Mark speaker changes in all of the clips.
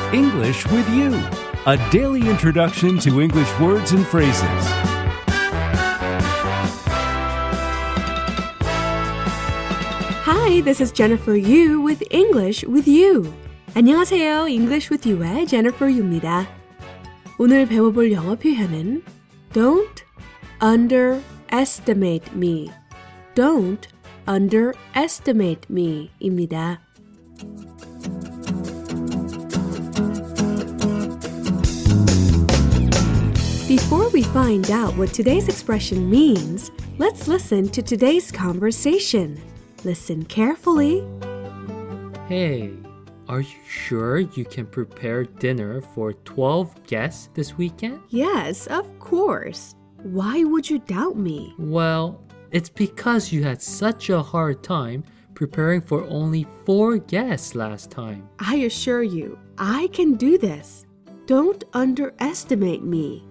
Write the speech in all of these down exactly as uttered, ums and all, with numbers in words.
Speaker 1: English with You, a daily introduction to English words and phrases.
Speaker 2: Hi, this is Jennifer Yu with English with You. 안녕하세요. English with You의 Jennifer Yu입니다. 오늘 배워볼 영어 표현은 Don't underestimate me. Don't underestimate me 입니다. Before we find out what today's expression means, let's listen to today's conversation. Listen carefully.
Speaker 3: Hey, are you sure you can prepare dinner for twelve guests this weekend?
Speaker 2: Yes, of course. Why would you doubt me?
Speaker 3: Well, it's because you had such a hard time preparing for only four guests last time.
Speaker 2: I assure you, I can do this. Don't underestimate me.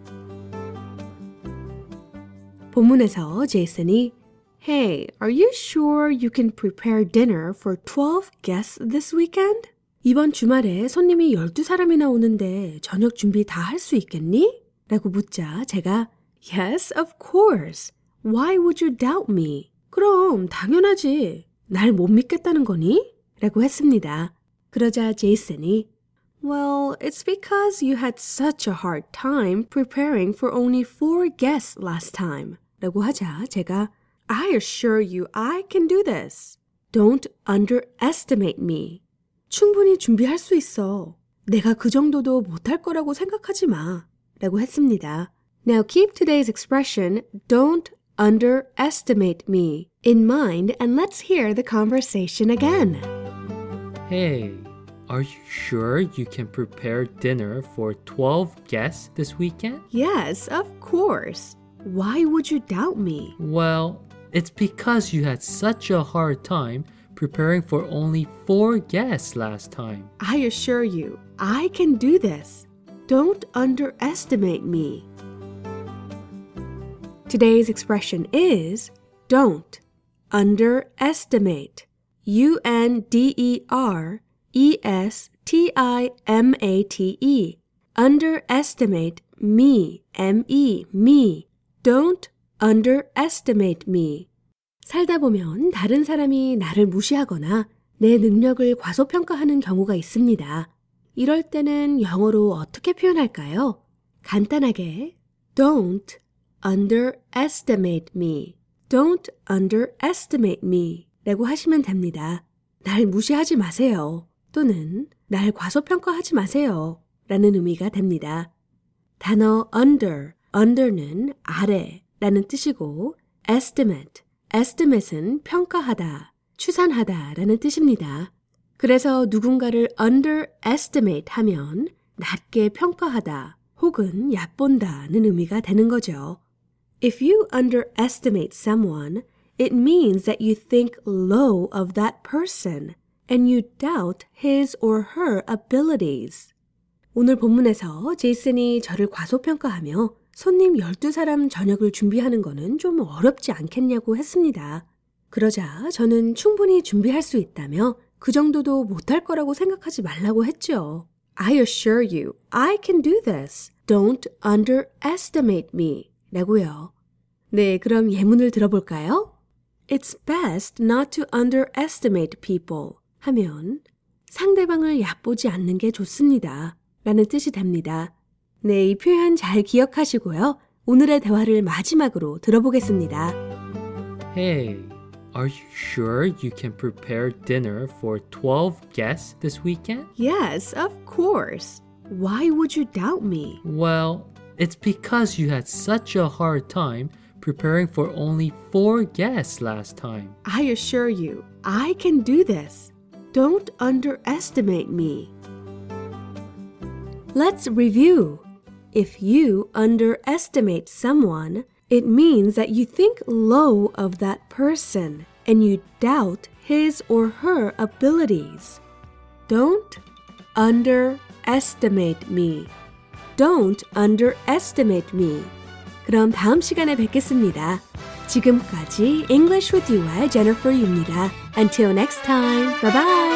Speaker 2: 본문에서 제이슨이 Hey, are you sure you can prepare dinner for twelve guests this weekend? 이번 주말에 손님이 열두 사람이나 오는데 저녁 준비 다 할 수 있겠니? 라고 묻자 제가 Yes, of course. Why would you doubt me? 그럼 당연하지. 날 못 믿겠다는 거니? 라고 했습니다. 그러자 제이슨이 Well, it's because you had such a hard time preparing for only four guests last time. 라고 하자 제가 I assure you I can do this. Don't underestimate me. 충분히 준비할 수 있어. 내가 그 정도도 못할 거라고 생각하지 마. 라고 했습니다. Now keep today's expression, don't underestimate me, in mind and let's hear the conversation again.
Speaker 3: Hey, are you sure you can prepare dinner for twelve guests this weekend?
Speaker 2: Yes, of course. Why would you doubt me?
Speaker 3: Well, it's because you had such a hard time preparing for only four guests last time.
Speaker 2: I assure you, I can do this. Don't underestimate me. Today's expression is don't underestimate. U N D E R E S T I M A T E. Underestimate me. M E. Me. Don't underestimate me. 살다 보면 다른 사람이 나를 무시하거나 내 능력을 과소평가하는 경우가 있습니다. 이럴 때는 영어로 어떻게 표현할까요? 간단하게 Don't underestimate me. Don't underestimate me 라고 하시면 됩니다. 날 무시하지 마세요. 또는 날 과소평가하지 마세요. 라는 의미가 됩니다. 단어 under, under는 아래 라는 뜻이고 estimate, estimate은 평가하다, 추산하다 라는 뜻입니다. 그래서 누군가를 underestimate 하면 낮게 평가하다 혹은 얕본다는 의미가 되는 거죠. If you underestimate someone, it means that you think low of that person and you doubt his or her abilities. 오늘 본문에서 제이슨이 저를 과소평가하며 손님 열두 사람 저녁을 준비하는 거는 좀 어렵지 않겠냐고 했습니다. 그러자 저는 충분히 준비할 수 있다며 그 정도도 못할 거라고 생각하지 말라고 했죠. I assure you, I can do this. Don't underestimate me. 라고요. 네, 그럼 예문을 들어볼까요? It's best not to underestimate people 하면 상대방을 얕보지 않는 게 좋습니다. 라는 뜻이 됩니다. 네, 이 표현 잘 기억하시고요. 오늘의 대화를 마지막으로 들어보겠습니다.
Speaker 3: Hey, are you sure you can prepare dinner for twelve guests this weekend?
Speaker 2: Yes, of course. Why would you doubt me?
Speaker 3: Well, it's because you had such a hard time preparing for only four guests last time.
Speaker 2: I assure you, I can do this. Don't underestimate me. Let's review. If you underestimate someone, it means that you think low of that person and you doubt his or her abilities. Don't underestimate me. Don't underestimate me. 그럼 다음 시간에 뵙겠습니다. 지금까지 English with You의 Jennifer Yu입니다. Until next time, bye bye.